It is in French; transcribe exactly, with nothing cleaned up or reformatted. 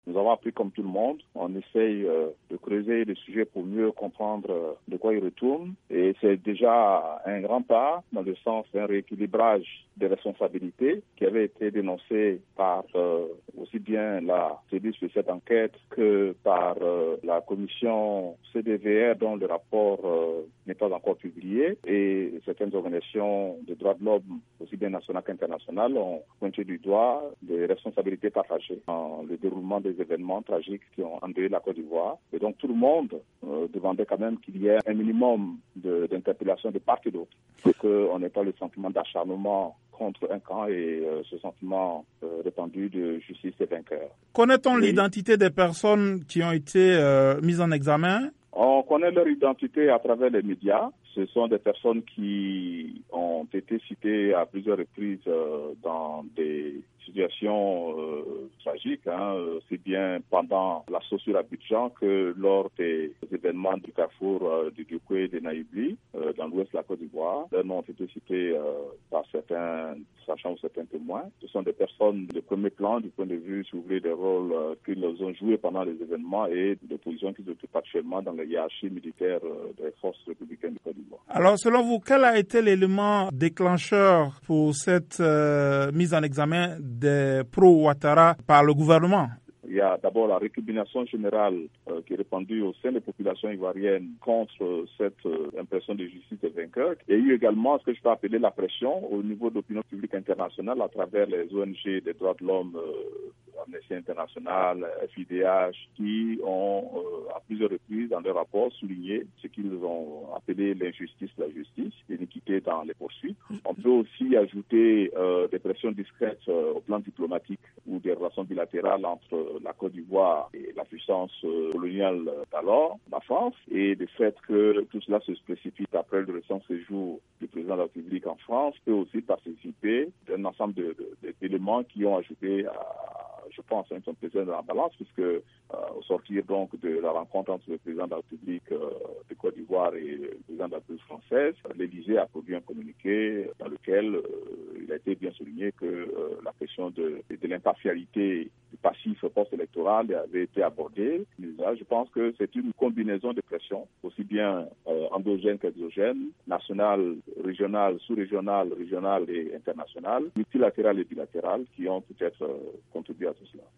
Nous avons appris comme tout le monde. On essaye euh, de creuser le sujet pour mieux comprendre euh, de quoi il retourne. Et c'est déjà un grand pas dans le sens d'un rééquilibrage des responsabilités qui avait été dénoncé par euh, aussi bien la cellule spéciale d'enquête que par euh, la commission C D V R dont le rapport euh, n'est pas encore publié. Et certaines organisations de droits de l'homme, aussi bien nationales qu'internationales, ont pointé du doigt des responsabilités partagées dans le déroulement des événements tragiques qui ont endeuillé la Côte d'Ivoire. Et donc tout le monde euh, demandait quand même qu'il y ait un minimum de, d'interpellation de part et d'autre, pour qu'on n'ait pas le sentiment d'acharnement contre un camp et euh, ce sentiment euh, répandu de justice des vainqueurs. Connaît-on oui. l'identité des personnes qui ont été euh, mises en examen? On connaît leur identité à travers les médias. Ce sont des personnes qui ont été citées à plusieurs reprises euh, dans des situations euh, tragiques, hein, aussi bien pendant l'assaut sur Abidjan que lors des événements du carrefour euh, du Dukwe et de Naïbli, euh, dans l'ouest de la Côte d'Ivoire. Leurs noms ont été cités euh, par certains sachants ou certains témoins. Ce sont des personnes de premier plan du point de vue, si vous voulez, des rôles euh, qu'ils ont joués pendant les événements et des positions qu'ils occupent actuellement dans la hiérarchie militaire euh, des forces républicaines du Côte d'Ivoire. Alors, selon vous, quel a été l'élément déclencheur pour cette euh, mise en examen des pro-Ouattara par le gouvernement? Il y a d'abord la récrimination générale euh, qui est répandue au sein des populations ivoiriennes contre euh, cette euh, impression de justice des vainqueurs. Il y a eu également ce que je peux appeler la pression au niveau de l'opinion publique internationale à travers les O N G des droits de l'homme, euh, Amnesty International, F I D H, qui ont euh, à plusieurs reprises dans leurs rapports souligné ce qu'ils ont appelé l'injustice de la justice, l'iniquité dans les poursuites. On peut aussi ajouter euh, des pressions discrètes euh, au plan diplomatique ou des relations bilatérales entre la Côte d'Ivoire et la puissance euh, coloniale d'alors, la France, et le fait que tout cela se précipite après le récent séjour du président de la République en France peut aussi participer d'un ensemble de, de, d'éléments qui ont ajouté à je pense, un président de la balance, puisque euh, au sortir donc de la rencontre entre le président de la République euh, de Côte d'Ivoire et le président de la République française, l'Élysée a produit un communiqué dans lequel euh, il a été bien souligné que euh, la question de, de l'impartialité du passif post-électoral avait été abordée. Là, je pense que c'est une combinaison de pressions, aussi bien euh, endogène qu'exogène, nationale, régionale, sous-régionale, régionale et internationale, multilatérale et bilatérale, qui ont peut-être euh, contribué à tout cela.